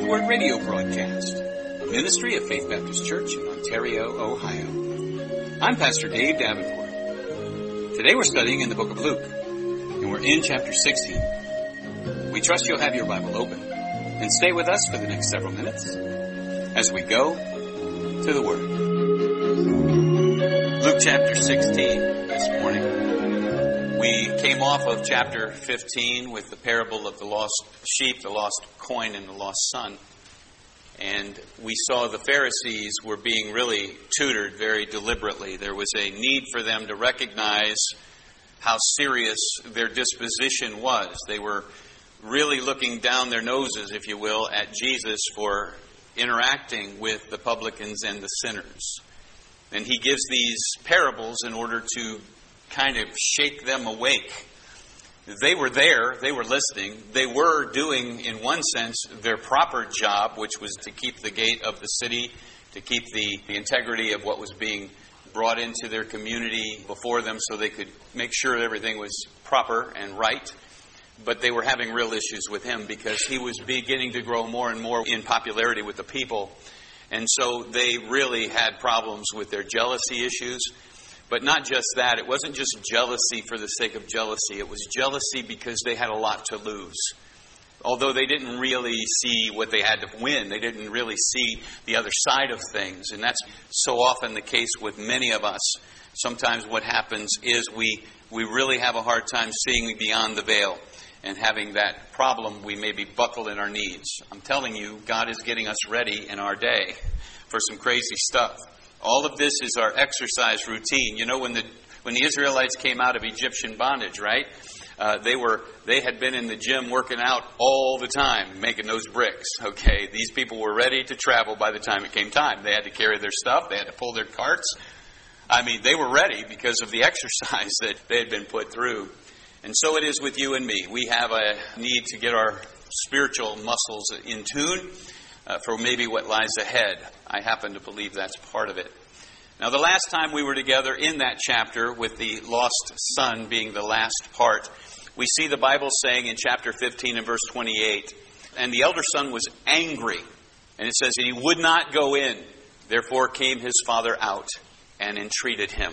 the Word radio broadcast, a ministry of Faith Baptist Church in Ontario, Ohio. I'm Pastor Dave Davenport. Today we're studying in the book of Luke, and we're in chapter 16. We trust you'll have your Bible open and stay with us for the next several minutes as we go to the Word. Luke chapter 16 this morning. We came off of chapter 15 with the parable of the lost sheep, the lost coin, and the lost son. And we saw the Pharisees were being really tutored very deliberately. There was a need for them to recognize how serious their disposition was. They were really looking down their noses, if you will, at Jesus for interacting with the publicans and the sinners. And he gives these parables in order to kind of shake them awake. They were there, they were listening, they were doing, in one sense, their proper job, which was to keep the gate of the city, to keep the integrity of what was being brought into their community before them so they could make sure everything was proper and right. But they were having real issues with him because he was beginning to grow more and more in popularity with the people. And so they really had problems with their jealousy issues. But not just that. It wasn't just jealousy for the sake of jealousy. It was jealousy because they had a lot to lose. Although they didn't really see what they had to win. They didn't really see the other side of things. And that's so often the case with many of us. Sometimes what happens is we really have a hard time seeing beyond the veil. And having that problem, we maybe buckle in our knees. I'm telling you, God is getting us ready in our day for some crazy stuff. All of this is our exercise routine. You know, when the Israelites came out of Egyptian bondage, right? They had been in the gym working out all the time, making those bricks. Okay, these people were ready to travel by the time it came time. They had to carry their stuff. They had to pull their carts. I mean, they were ready because of the exercise that they had been put through. And so it is with you and me. We have a need to get our spiritual muscles in tune for maybe what lies ahead. I happen to believe that's part of it. Now, the last time we were together in that chapter with the lost son being the last part, we see the Bible saying in chapter 15 and verse 28, and the elder son was angry. And it says, and he would not go in. Therefore came his father out and entreated him.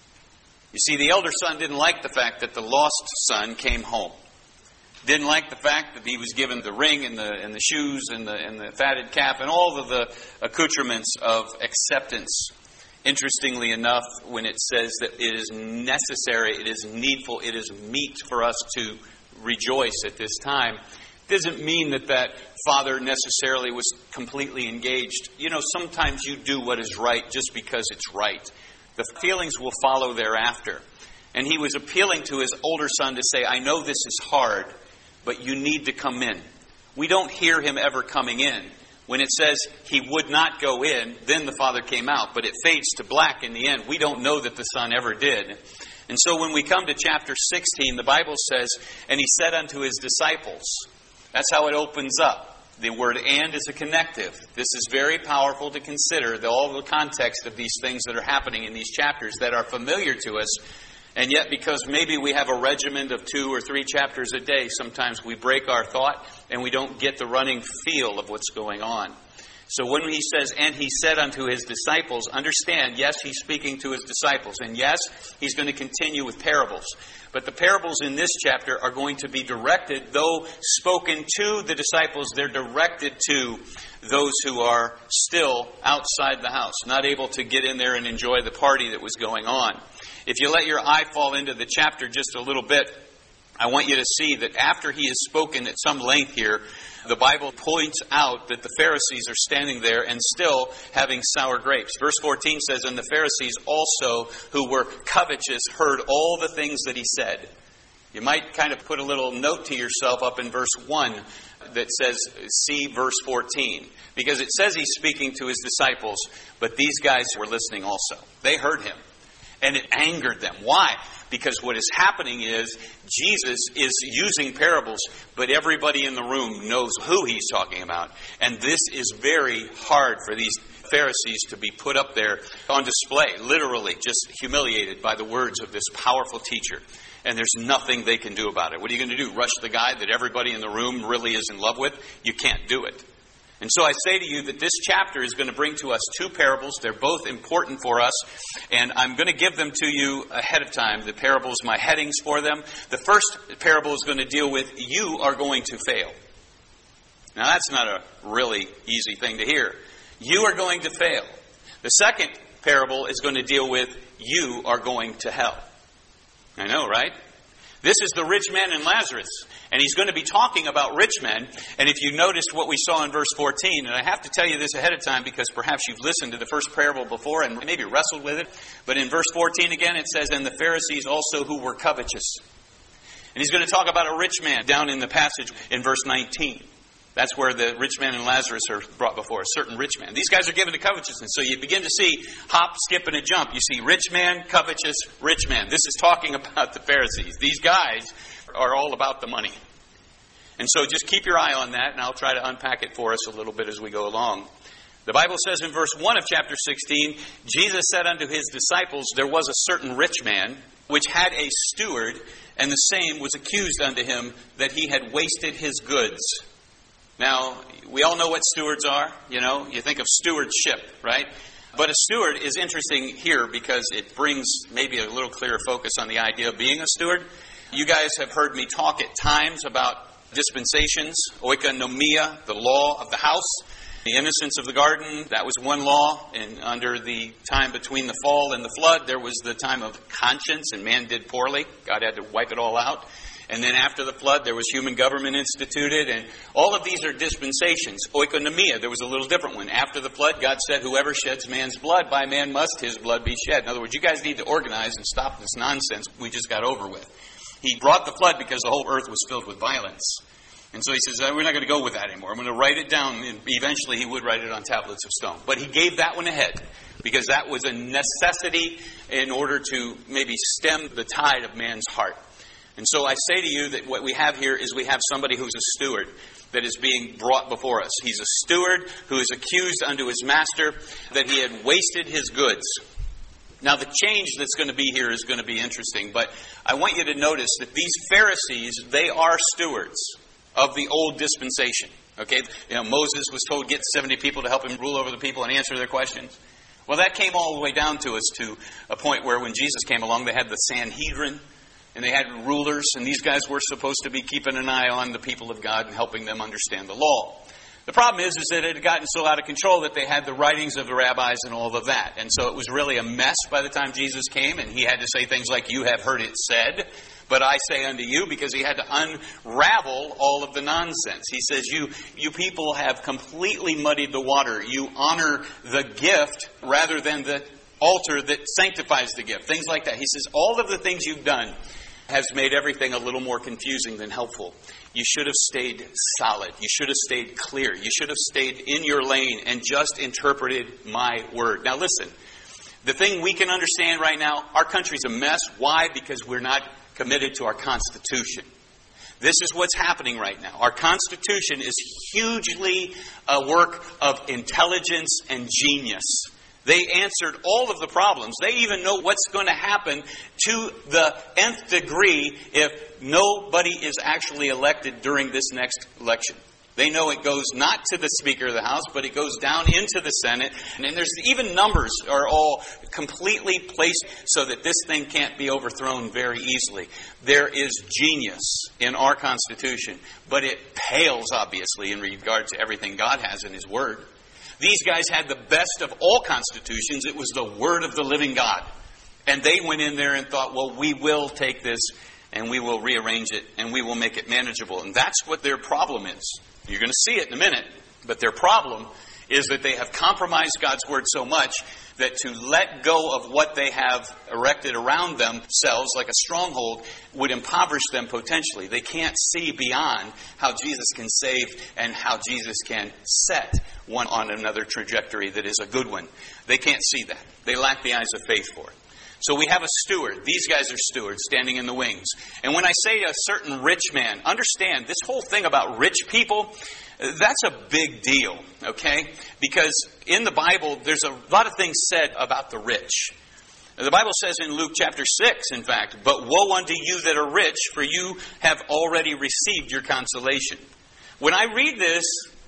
You see, the elder son didn't like the fact that the lost son came home. Didn't like the fact that he was given the ring and the shoes and the fatted calf and all of the accoutrements of acceptance. Interestingly enough, when it says that it is necessary, it is needful, it is meet for us to rejoice at this time, doesn't mean that father necessarily was completely engaged. You know, sometimes you do what is right just because it's right. The feelings will follow thereafter. And he was appealing to his older son to say, I know this is hard, but you need to come in. We don't hear him ever coming in. When it says he would not go in, then the father came out. But it fades to black in the end. We don't know that the son ever did. And so when we come to chapter 16, the Bible says, and he said unto his disciples. That's how it opens up. The word and is a connective. This is very powerful to consider, all the context of these things that are happening in these chapters that are familiar to us. And yet, because maybe we have a regimen of 2 or 3 chapters a day, sometimes we break our thought and we don't get the running feel of what's going on. So when he says, and he said unto his disciples, understand, yes, he's speaking to his disciples. And yes, he's going to continue with parables. But the parables in this chapter are going to be directed, though spoken to the disciples, they're directed to those who are still outside the house, not able to get in there and enjoy the party that was going on. If you let your eye fall into the chapter just a little bit, I want you to see that after he has spoken at some length here, the Bible points out that the Pharisees are standing there and still having sour grapes. Verse 14 says, and the Pharisees also, who were covetous, heard all the things that he said. You might kind of put a little note to yourself up in verse 1 that says, see verse 14. Because it says he's speaking to his disciples, but these guys were listening also. They heard him. And it angered them. Why? Because what is happening is Jesus is using parables, but everybody in the room knows who he's talking about. And this is very hard for these Pharisees to be put up there on display, literally just humiliated by the words of this powerful teacher. And there's nothing they can do about it. What are you going to do? Rush the guy that everybody in the room really is in love with? You can't do it. And so I say to you that this chapter is going to bring to us two parables. They're both important for us, and I'm going to give them to you ahead of time. The parables, my headings for them. The first parable is going to deal with, you are going to fail. Now that's not a really easy thing to hear. You are going to fail. The second parable is going to deal with, you are going to hell. I know, right? This is the rich man and Lazarus. And he's going to be talking about rich men. And if you noticed what we saw in verse 14, and I have to tell you this ahead of time because perhaps you've listened to the first parable before and maybe wrestled with it. But in verse 14 again, it says, and the Pharisees also who were covetous. And he's going to talk about a rich man down in the passage in verse 19. That's where the rich man and Lazarus are brought before, a certain rich man. These guys are given to covetousness. So you begin to see hop, skip, and a jump. You see rich man, covetous, rich man. This is talking about the Pharisees. These guys are all about the money. And so just keep your eye on that, and I'll try to unpack it for us a little bit as we go along. The Bible says in verse 1 of chapter 16, Jesus said unto his disciples, there was a certain rich man, which had a steward, and the same was accused unto him that he had wasted his goods. Now, we all know what stewards are. You know, you think of stewardship, right? But a steward is interesting here because it brings maybe a little clearer focus on the idea of being a steward. You guys have heard me talk at times about dispensations, oikonomia, the law of the house, the innocence of the garden. That was one law. And under the time between the fall and the flood, there was the time of conscience, and man did poorly. God had to wipe it all out. And then after the flood, there was human government instituted, and all of these are dispensations. Oikonomia, there was a little different one. After the flood, God said, whoever sheds man's blood, by man must his blood be shed. In other words, you guys need to organize and stop this nonsense we just got over with. He brought the flood because the whole earth was filled with violence. And so he says, we're not going to go with that anymore. I'm going to write it down, and eventually he would write it on tablets of stone. But he gave that one ahead, because that was a necessity in order to maybe stem the tide of man's heart. And so I say to you that what we have here is we have somebody who's a steward that is being brought before us. He's a steward who is accused unto his master that he had wasted his goods. Now the change that's going to be here is going to be interesting, but I want you to notice that these Pharisees, they are stewards of the old dispensation. Okay, you know, Moses was told, get 70 people to help him rule over the people and answer their questions. Well, that came all the way down to us to a point where when Jesus came along, they had the Sanhedrin. And they had rulers, and these guys were supposed to be keeping an eye on the people of God and helping them understand the law. The problem is that it had gotten so out of control that they had the writings of the rabbis and all of that. And so it was really a mess by the time Jesus came, and he had to say things like, you have heard it said, but I say unto you, because he had to unravel all of the nonsense. He says, you people have completely muddied the water. You honor the gift rather than the altar that sanctifies the gift. Things like that. He says, all of the things you've done has made everything a little more confusing than helpful. You should have stayed solid. You should have stayed clear. You should have stayed in your lane and just interpreted my word. Now listen, the thing we can understand right now, our country's a mess. Why? Because we're not committed to our Constitution. This is what's happening right now. Our Constitution is hugely a work of intelligence and genius. They answered all of the problems. They even know what's going to happen to the nth degree if nobody is actually elected during this next election. They know it goes not to the Speaker of the House, but it goes down into the Senate. And there's even numbers are all completely placed so that this thing can't be overthrown very easily. There is genius in our Constitution, but it pales, obviously, in regard to everything God has in His Word. These guys had the best of all constitutions. It was the Word of the living God. And they went in there and thought, well, we will take this and we will rearrange it and we will make it manageable. And that's what their problem is. You're going to see it in a minute. But their problem is that they have compromised God's Word so much that to let go of what they have erected around themselves like a stronghold would impoverish them potentially. They can't see beyond how Jesus can save and how Jesus can set one on another trajectory that is a good one. They can't see that. They lack the eyes of faith for it. So we have a steward. These guys are stewards standing in the wings. And when I say a certain rich man, understand this whole thing about rich people, that's a big deal, okay? Because in the Bible, there's a lot of things said about the rich. The Bible says in Luke chapter 6, in fact, but woe unto you that are rich, for you have already received your consolation. When I read this,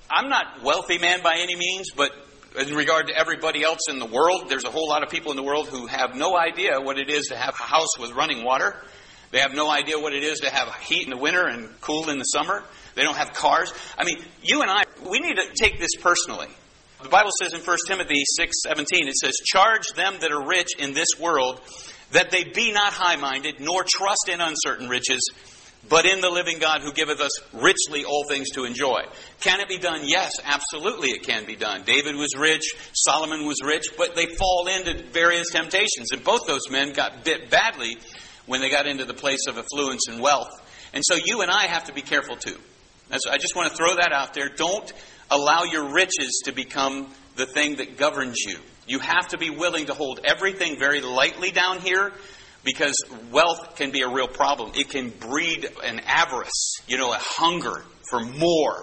I'm not wealthy man by any means, but in regard to everybody else in the world, there's a whole lot of people in the world who have no idea what it is to have a house with running water. They have no idea what it is to have heat in the winter and cool in the summer. They don't have cars. I mean, you and I, we need to take this personally. The Bible says in 1 Timothy 6:17, it says, "Charge them that are rich in this world, that they be not high-minded, nor trust in uncertain riches, but in the living God who giveth us richly all things to enjoy." Can it be done? Yes, absolutely it can be done. David was rich, Solomon was rich, but they fall into various temptations. And both those men got bit badly when they got into the place of affluence and wealth. And so you and I have to be careful too. I just want to throw that out there. Don't allow your riches to become the thing that governs you. You have to be willing to hold everything very lightly down here, because wealth can be a real problem. It can breed an avarice, a hunger for more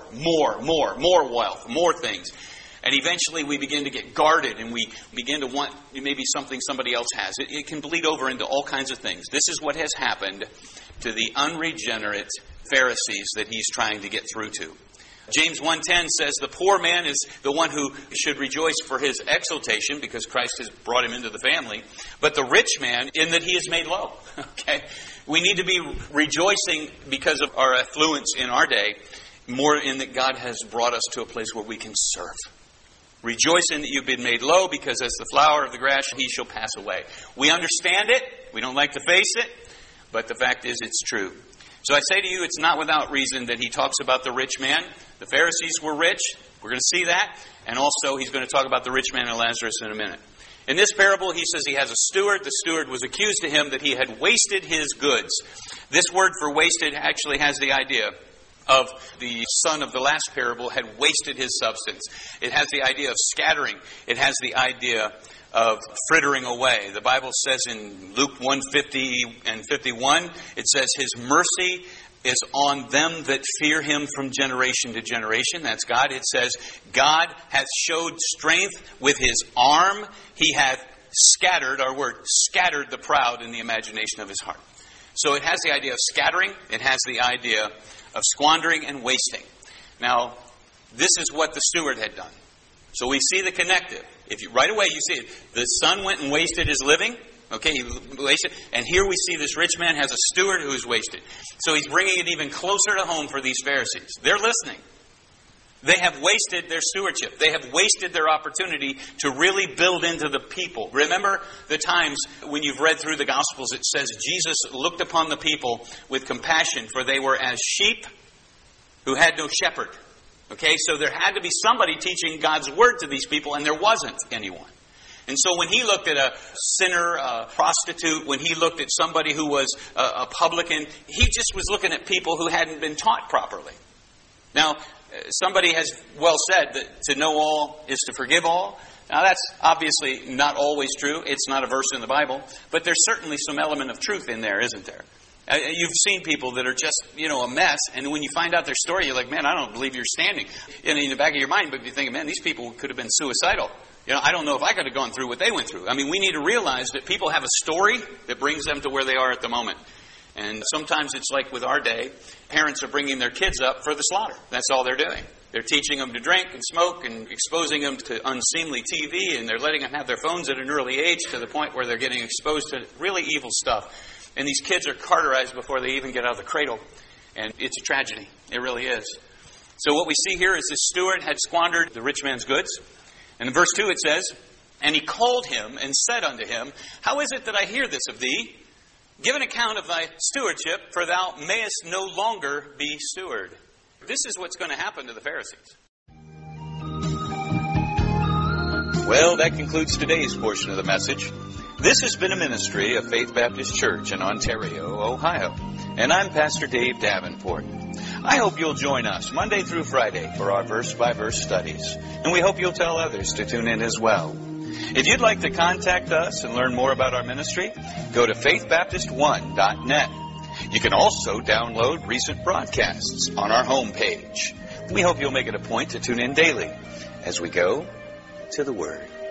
wealth, more things. And eventually we begin to get guarded and we begin to want maybe something somebody else has. It can bleed over into all kinds of things. This is what has happened to the unregenerate Pharisees that he's trying to get through to. James 1:10 says the poor man is the one who should rejoice for his exaltation, because Christ has brought him into the family, but the rich man in that he is made low. Okay? We need to be rejoicing because of our affluence in our day, more in that God has brought us to a place where we can serve. Rejoice in that you've been made low, because as the flower of the grass, he shall pass away. We understand it. We don't like to face it. But the fact is, it's true. So I say to you, it's not without reason that he talks about the rich man. The Pharisees were rich. We're going to see that. And also, he's going to talk about the rich man and Lazarus in a minute. In this parable, he says he has a steward. The steward was accused to him that he had wasted his goods. This word for wasted actually has the idea of the son of the last parable had wasted his substance. It has the idea of scattering. It has the idea of frittering away. The Bible says in Luke 1:50 and 51, it says, "His mercy is on them that fear him from generation to generation." That's God. It says, "God hath showed strength with his arm. He hath scattered," our word, scattered the proud in the imagination of his heart. So it has the idea of scattering. It has the idea of squandering and wasting. Now, this is what the steward had done. So we see the connective. If you right away you see it. The son went and wasted his living. Okay, he wasted. And here we see this rich man has a steward who is wasted. So he's bringing it even closer to home for these Pharisees. They're listening. They have wasted their stewardship. They have wasted their opportunity to really build into the people. Remember the times when you've read through the Gospels, it says Jesus looked upon the people with compassion, for they were as sheep who had no shepherd. Okay, so there had to be somebody teaching God's word to these people, and there wasn't anyone. And so when he looked at a sinner, a prostitute, when he looked at somebody who was a publican, he just was looking at people who hadn't been taught properly. Now, somebody has well said that to know all is to forgive all. Now, that's obviously not always true. It's not a verse in the Bible. But there's certainly some element of truth in there, isn't there? You've seen people that are just, a mess. And when you find out their story, you're like, man, I don't believe you're standing. In the back of your mind, but you're thinking, man, these people could have been suicidal. I don't know if I could have gone through what they went through. I mean, we need to realize that people have a story that brings them to where they are at the moment. And sometimes it's like with our day, parents are bringing their kids up for the slaughter. That's all they're doing. They're teaching them to drink and smoke and exposing them to unseemly TV, and they're letting them have their phones at an early age to the point where they're getting exposed to really evil stuff. And these kids are carterized before they even get out of the cradle. And it's a tragedy. It really is. So what we see here is this steward had squandered the rich man's goods. And in verse 2 it says, "And he called him and said unto him, How is it that I hear this of thee? Give an account of thy stewardship, for thou mayest no longer be steward." This is what's going to happen to the Pharisees. Well, that concludes today's portion of the message. This has been a ministry of Faith Baptist Church in Ontario, Ohio. And I'm Pastor Dave Davenport. I hope you'll join us Monday through Friday for our verse-by-verse studies. And we hope you'll tell others to tune in as well. If you'd like to contact us and learn more about our ministry, go to faithbaptist1.net. You can also download recent broadcasts on our homepage. We hope you'll make it a point to tune in daily as we go to the Word.